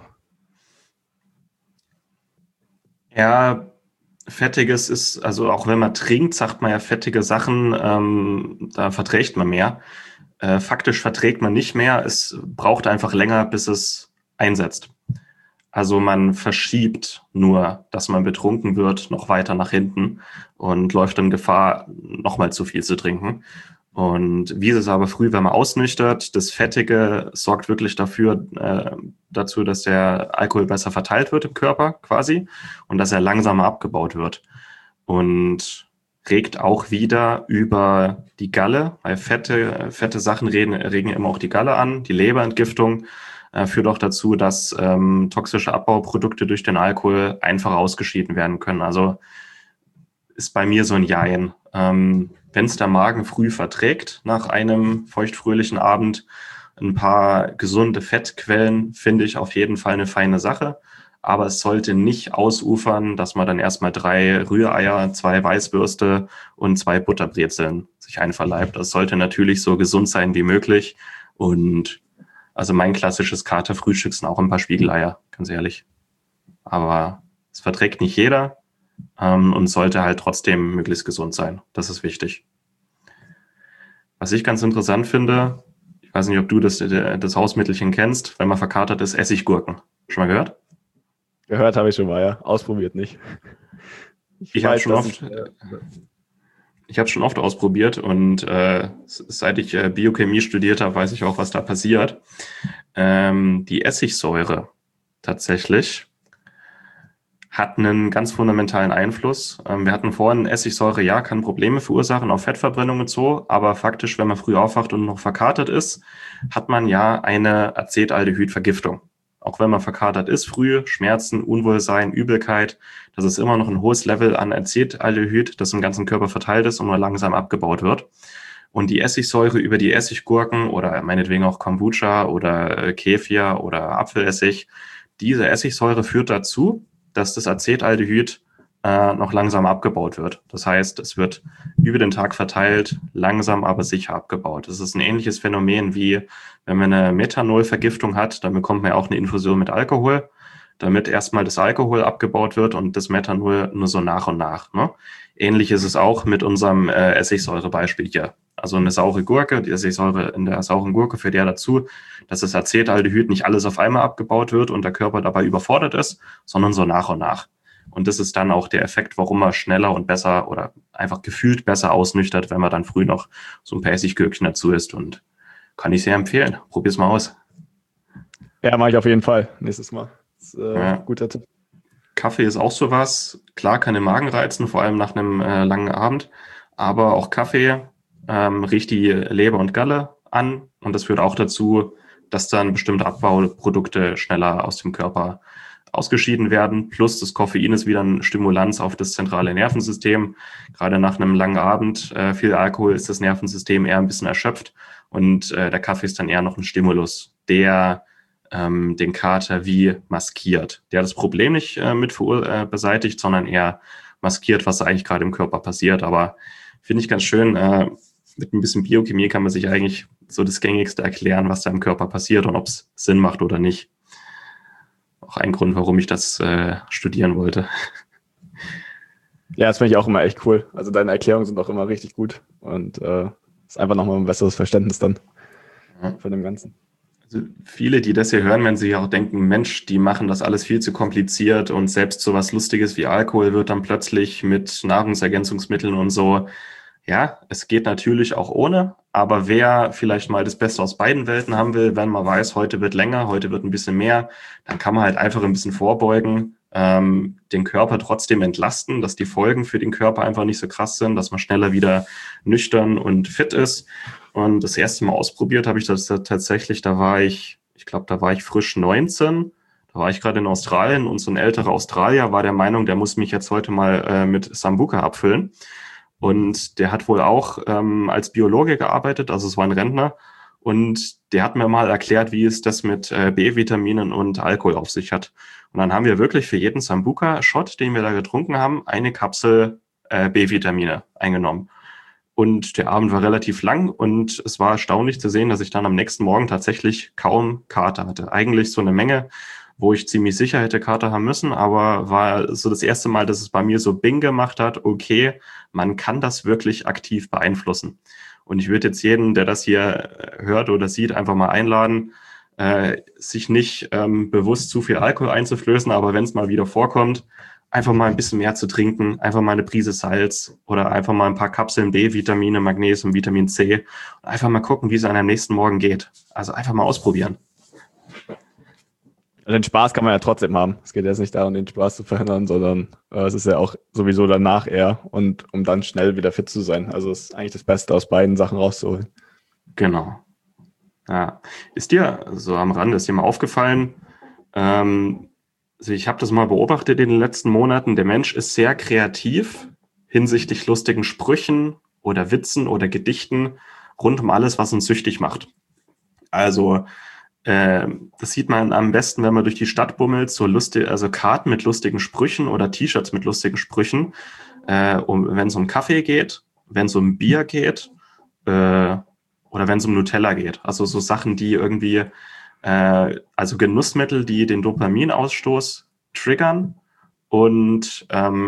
Ja, Fettiges ist, also auch wenn man trinkt, sagt man ja fettige Sachen, da verträgt man mehr. Faktisch verträgt man nicht mehr. Es braucht einfach länger, bis es einsetzt. Also man verschiebt nur, dass man betrunken wird, noch weiter nach hinten und läuft in Gefahr, nochmal zu viel zu trinken. Und wie ist es aber früh, wenn man ausnüchtert? Das Fettige sorgt wirklich dazu, dass der Alkohol besser verteilt wird im Körper quasi und dass er langsamer abgebaut wird. Und regt auch wieder über die Galle, weil fette Sachen regen immer auch die Galle an, die Leberentgiftung führt auch dazu, dass toxische Abbauprodukte durch den Alkohol einfach ausgeschieden werden können. Also ist bei mir so ein Jein. Wenn es der Magen früh verträgt, nach einem feuchtfröhlichen Abend, ein paar gesunde Fettquellen, finde ich auf jeden Fall eine feine Sache. Aber es sollte nicht ausufern, dass man dann erstmal 3 Rühreier, 2 Weißwürste und 2 Butterbrezeln sich einverleibt. Das sollte natürlich so gesund sein wie möglich. Und also mein klassisches Katerfrühstück sind auch ein paar Spiegeleier, ganz ehrlich. Aber es verträgt nicht jeder und sollte halt trotzdem möglichst gesund sein. Das ist wichtig. Was ich ganz interessant finde, ich weiß nicht, ob du das Hausmittelchen kennst, wenn man verkatert ist, Essiggurken. Schon mal gehört? Gehört habe ich schon mal, ja. Ausprobiert nicht. Ich habe es schon oft ausprobiert und seit ich Biochemie studiert habe, weiß ich auch, was da passiert. Die Essigsäure tatsächlich hat einen ganz fundamentalen Einfluss. Wir hatten vorhin, Essigsäure, ja, kann Probleme verursachen, auch Fettverbrennung und so, aber faktisch, wenn man früh aufwacht und noch verkatert ist, hat man ja eine Acetaldehydvergiftung. Auch wenn man verkatert ist, früh, Schmerzen, Unwohlsein, Übelkeit, das ist immer noch ein hohes Level an Acetaldehyd, das im ganzen Körper verteilt ist und nur langsam abgebaut wird. Und die Essigsäure über die Essiggurken oder meinetwegen auch Kombucha oder Kefir oder Apfelessig, diese Essigsäure führt dazu, dass das Acetaldehyd noch langsam abgebaut wird. Das heißt, es wird über den Tag verteilt, langsam aber sicher abgebaut. Das ist ein ähnliches Phänomen wie, wenn man eine Methanolvergiftung hat, dann bekommt man ja auch eine Infusion mit Alkohol, damit erstmal das Alkohol abgebaut wird und das Methanol nur so nach und nach. Ne? Ähnlich ist es auch mit unserem Essigsäurebeispiel hier. Also eine saure Gurke, die Essigsäure in der sauren Gurke führt ja dazu, dass das Acetaldehyd nicht alles auf einmal abgebaut wird und der Körper dabei überfordert ist, sondern so nach und nach. Und das ist dann auch der Effekt, warum man schneller und besser oder einfach gefühlt besser ausnüchtert, wenn man dann früh noch so ein paar Essiggürkchen dazu isst. Und kann ich sehr empfehlen. Probier's mal aus. Ja, mache ich auf jeden Fall nächstes Mal. Das ist, guter Tipp. Kaffee ist auch sowas. Klar, kann den Magen reizen, vor allem nach einem langen Abend. Aber auch Kaffee riecht die Leber und Galle an. Und das führt auch dazu, dass dann bestimmte Abbauprodukte schneller aus dem Körper ausgeschieden werden. Plus das Koffein ist wieder ein Stimulanz auf das zentrale Nervensystem. Gerade nach einem langen Abend, viel Alkohol, ist das Nervensystem eher ein bisschen erschöpft und der Kaffee ist dann eher noch ein Stimulus, der den Kater wie maskiert. Der das Problem nicht beseitigt, sondern eher maskiert, was eigentlich gerade im Körper passiert. Aber finde ich ganz schön, mit ein bisschen Biochemie kann man sich eigentlich so das Gängigste erklären, was da im Körper passiert und ob es Sinn macht oder nicht. Auch ein Grund, warum ich das studieren wollte. Ja, das finde ich auch immer echt cool. Also deine Erklärungen sind auch immer richtig gut und ist einfach nochmal ein besseres Verständnis dann von dem Ganzen. Also viele, die das hier hören, wenn sie auch denken, Mensch, die machen das alles viel zu kompliziert und selbst so was Lustiges wie Alkohol wird dann plötzlich mit Nahrungsergänzungsmitteln und so. Ja, es geht natürlich auch ohne, aber wer vielleicht mal das Beste aus beiden Welten haben will, wenn man weiß, heute wird länger, heute wird ein bisschen mehr, dann kann man halt einfach ein bisschen vorbeugen, den Körper trotzdem entlasten, dass die Folgen für den Körper einfach nicht so krass sind, dass man schneller wieder nüchtern und fit ist. Und das erste Mal ausprobiert habe ich das tatsächlich, da war ich frisch 19. Da war ich gerade in Australien und so ein älterer Australier war der Meinung, der muss mich jetzt heute mal mit Sambuca abfüllen. Und der hat wohl auch als Biologe gearbeitet, also es war ein Rentner. Und der hat mir mal erklärt, wie es das mit B-Vitaminen und Alkohol auf sich hat. Und dann haben wir wirklich für jeden Sambuca-Shot, den wir da getrunken haben, eine Kapsel B-Vitamine eingenommen. Und der Abend war relativ lang und es war erstaunlich zu sehen, dass ich dann am nächsten Morgen tatsächlich kaum Kater hatte. Eigentlich so eine Menge, wo ich ziemlich sicher hätte Kater haben müssen, aber war so das erste Mal, dass es bei mir so Bing gemacht hat, okay, man kann das wirklich aktiv beeinflussen. Und ich würde jetzt jeden, der das hier hört oder sieht, einfach mal einladen, sich nicht bewusst zu viel Alkohol einzuflößen, aber wenn es mal wieder vorkommt, einfach mal ein bisschen mehr zu trinken, einfach mal eine Prise Salz oder einfach mal ein paar Kapseln B-Vitamine, Magnesium, Vitamin C und einfach mal gucken, wie es einem am nächsten Morgen geht. Also einfach mal ausprobieren. Den Spaß kann man ja trotzdem haben. Es geht jetzt nicht darum, den Spaß zu verhindern, sondern es ist ja auch sowieso danach eher und um dann schnell wieder fit zu sein. Also es ist eigentlich das Beste aus beiden Sachen rauszuholen. Genau. Ja. Ist dir, so am Rande, ist dir mal aufgefallen, also ich habe das mal beobachtet in den letzten Monaten, der Mensch ist sehr kreativ hinsichtlich lustigen Sprüchen oder Witzen oder Gedichten rund um alles, was uns süchtig macht. Also das sieht man am besten, wenn man durch die Stadt bummelt, so also Karten mit lustigen Sprüchen oder T-Shirts mit lustigen Sprüchen, wenn es um Kaffee geht, wenn es um Bier geht oder wenn es um Nutella geht. Also so Sachen, die irgendwie also Genussmittel, die den Dopaminausstoß triggern und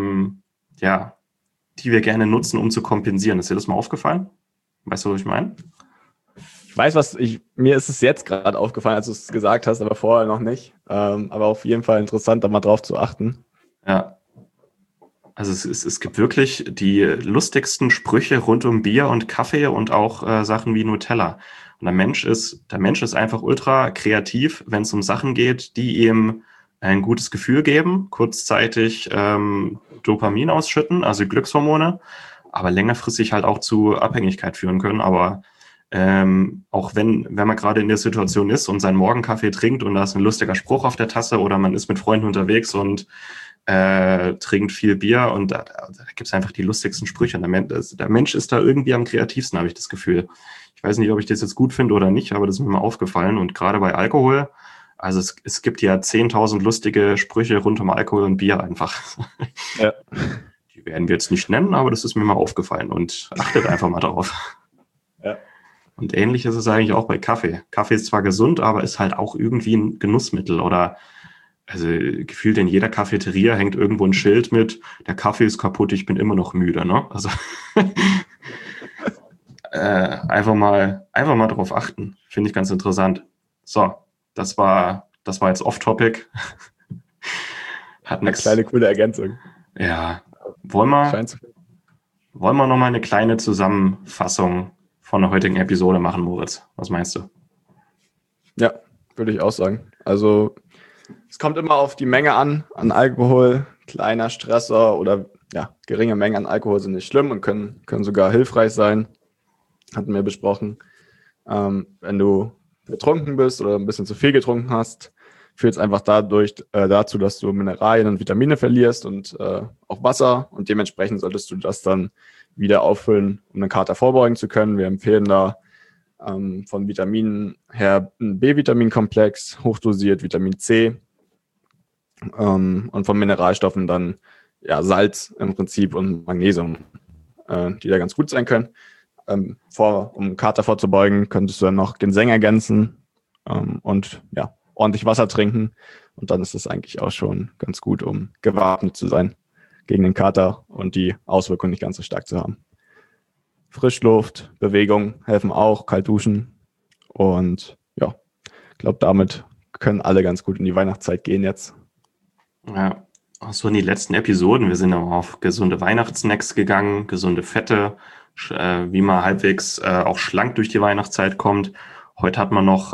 ja, die wir gerne nutzen, um zu kompensieren. Ist dir das mal aufgefallen? Weißt du, was ich meine? Ich weiß, mir ist es jetzt gerade aufgefallen, als du es gesagt hast, aber vorher noch nicht. Aber auf jeden Fall interessant, da mal drauf zu achten. Ja. Also es gibt wirklich die lustigsten Sprüche rund um Bier und Kaffee und auch Sachen wie Nutella. Und der Mensch ist einfach ultra kreativ, wenn es um Sachen geht, die ihm ein gutes Gefühl geben, kurzzeitig Dopamin ausschütten, also Glückshormone, aber längerfristig halt auch zu Abhängigkeit führen können. Aber auch wenn man gerade in der Situation ist und seinen Morgenkaffee trinkt und da ist ein lustiger Spruch auf der Tasse oder man ist mit Freunden unterwegs und trinkt viel Bier und da gibt es einfach die lustigsten Sprüche. Der Mensch ist da irgendwie am kreativsten, habe ich das Gefühl. Ich weiß nicht, ob ich das jetzt gut finde oder nicht, aber das ist mir mal aufgefallen. Und gerade bei Alkohol, also es gibt ja 10.000 lustige Sprüche rund um Alkohol und Bier einfach. Ja. Die werden wir jetzt nicht nennen, aber das ist mir mal aufgefallen und achtet einfach mal drauf. Ja. Und ähnlich ist es eigentlich auch bei Kaffee. Kaffee ist zwar gesund, aber ist halt auch irgendwie ein Genussmittel oder also gefühlt in jeder Cafeteria hängt irgendwo ein Schild mit, der Kaffee ist kaputt, ich bin immer noch müde, ne? Also einfach mal drauf achten. Finde ich ganz interessant. So, das war jetzt off-topic. Hat eine kleine coole Ergänzung. Ja. Wollen wir noch mal eine kleine Zusammenfassung von der heutigen Episode machen, Moritz? Was meinst du? Ja, würde ich auch sagen. Also es kommt immer auf die Menge an Alkohol. Kleiner Stresser oder ja, geringe Mengen an Alkohol sind nicht schlimm und können sogar hilfreich sein. Hatten wir besprochen. Wenn du betrunken bist oder ein bisschen zu viel getrunken hast, führt es einfach dazu, dass du Mineralien und Vitamine verlierst und auch Wasser. Und dementsprechend solltest du das dann wieder auffüllen, um eine Kater vorbeugen zu können. Wir empfehlen da von Vitaminen her einen B-Vitaminkomplex, hochdosiert Vitamin C und von Mineralstoffen dann Salz im Prinzip und Magnesium, die da ganz gut sein können. Um Kater vorzubeugen, könntest du dann noch Ginseng ergänzen und ordentlich Wasser trinken. Und dann ist es eigentlich auch schon ganz gut, um gewappnet zu sein gegen den Kater und die Auswirkungen nicht ganz so stark zu haben. Frischluft, Bewegung helfen auch, kalt duschen. Und ich glaube, damit können alle ganz gut in die Weihnachtszeit gehen jetzt. Ja, so in die letzten Episoden. Wir sind auch auf gesunde Weihnachtssnacks gegangen, gesunde Fette, wie man halbwegs auch schlank durch die Weihnachtszeit kommt. Heute hat man noch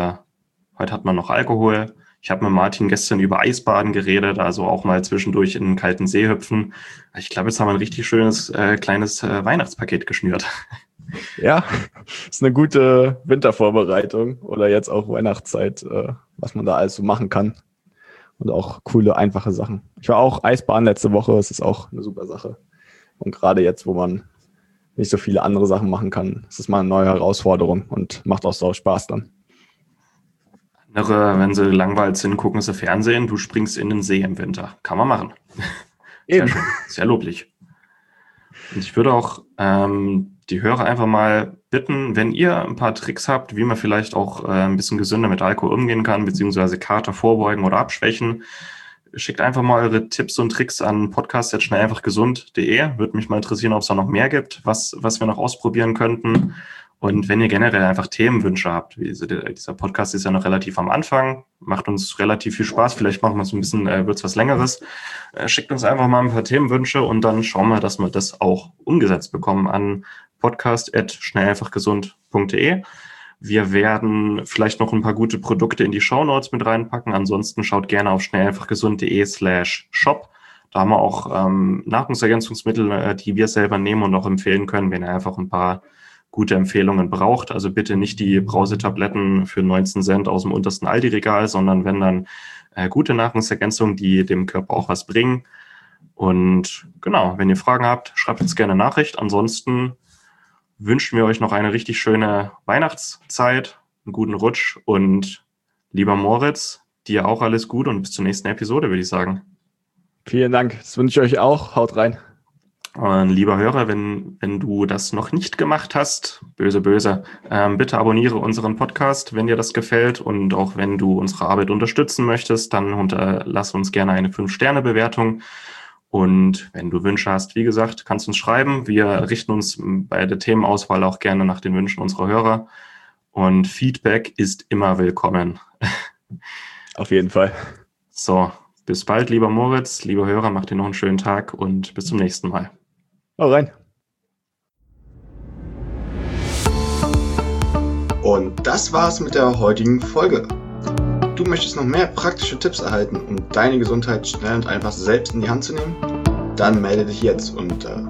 Alkohol. Ich habe mit Martin gestern über Eisbaden geredet, also auch mal zwischendurch in einen kalten See hüpfen. Ich glaube, jetzt haben wir ein richtig schönes kleines Weihnachtspaket geschnürt. Ja, ist eine gute Wintervorbereitung oder jetzt auch Weihnachtszeit, was man da alles so machen kann. Und auch coole, einfache Sachen. Ich war auch Eisbaden letzte Woche, es ist auch eine super Sache. Und gerade jetzt, wo man nicht so viele andere Sachen machen kann, ist es mal eine neue Herausforderung und macht auch so Spaß dann. Andere, wenn sie langweilig sind, gucken sie Fernsehen, du springst in den See im Winter. Kann man machen. Sehr schön, sehr loblich. Und ich würde auch die Hörer einfach mal bitten, wenn ihr ein paar Tricks habt, wie man vielleicht auch ein bisschen gesünder mit Alkohol umgehen kann, beziehungsweise Kater vorbeugen oder abschwächen, schickt einfach mal eure Tipps und Tricks an podcast@schnelleinfachgesund.de. Würde mich mal interessieren, ob es da noch mehr gibt, was wir noch ausprobieren könnten. Und wenn ihr generell einfach Themenwünsche habt, dieser Podcast ist ja noch relativ am Anfang, macht uns relativ viel Spaß, vielleicht machen wir es ein bisschen, wird es was Längeres, schickt uns einfach mal ein paar Themenwünsche und dann schauen wir, dass wir das auch umgesetzt bekommen an podcast@schnelleinfachgesund.de. Wir werden vielleicht noch ein paar gute Produkte in die Shownotes mit reinpacken, ansonsten schaut gerne auf schnelleinfachgesund.de/shop. Da haben wir auch Nahrungsergänzungsmittel, die wir selber nehmen und auch empfehlen können, wenn ihr einfach ein paar gute Empfehlungen braucht. Also bitte nicht die Brausetabletten für 19 Cent aus dem untersten Aldi-Regal, sondern wenn dann gute Nahrungsergänzungen, die dem Körper auch was bringen. Und genau, wenn ihr Fragen habt, schreibt uns gerne Nachricht. Ansonsten wünschen wir euch noch eine richtig schöne Weihnachtszeit, einen guten Rutsch und lieber Moritz, dir auch alles Gute und bis zur nächsten Episode, würde ich sagen. Vielen Dank, das wünsche ich euch auch. Haut rein. Und lieber Hörer, wenn du das noch nicht gemacht hast, böse, bitte abonniere unseren Podcast, wenn dir das gefällt. Und auch wenn du unsere Arbeit unterstützen möchtest, dann lass uns gerne eine 5-Sterne-Bewertung. Und wenn du Wünsche hast, wie gesagt, kannst du uns schreiben. Wir richten uns bei der Themenauswahl auch gerne nach den Wünschen unserer Hörer. Und Feedback ist immer willkommen. Auf jeden Fall. So, bis bald, lieber Moritz, lieber Hörer, macht dir noch einen schönen Tag und bis zum nächsten Mal. Hau rein. Und das war's mit der heutigen Folge. Du möchtest noch mehr praktische Tipps erhalten, um deine Gesundheit schnell und einfach selbst in die Hand zu nehmen? Dann melde dich jetzt unter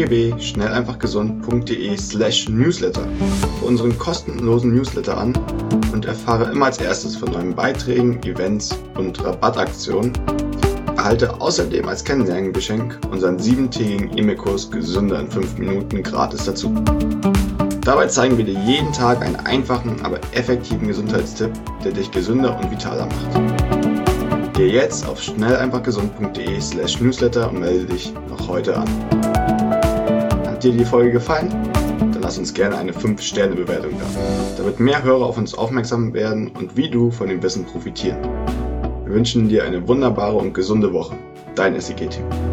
www.schnelleinfachgesund.de/newsletter für unseren kostenlosen Newsletter an und erfahre immer als erstes von neuen Beiträgen, Events und Rabattaktionen. Erhalte außerdem als Kennenlerngeschenk unseren 7-tägigen E-Mail-Kurs Gesünder in 5 Minuten gratis dazu. Dabei zeigen wir dir jeden Tag einen einfachen, aber effektiven Gesundheitstipp, der dich gesünder und vitaler macht. Geh jetzt auf schnelleinfachgesund.de/newsletter und melde dich noch heute an. Hat dir die Folge gefallen? Dann lass uns gerne eine 5-Sterne-Bewertung da, damit mehr Hörer auf uns aufmerksam werden und wie du von dem Wissen profitieren. Wir wünschen dir eine wunderbare und gesunde Woche. Dein SIG-Team.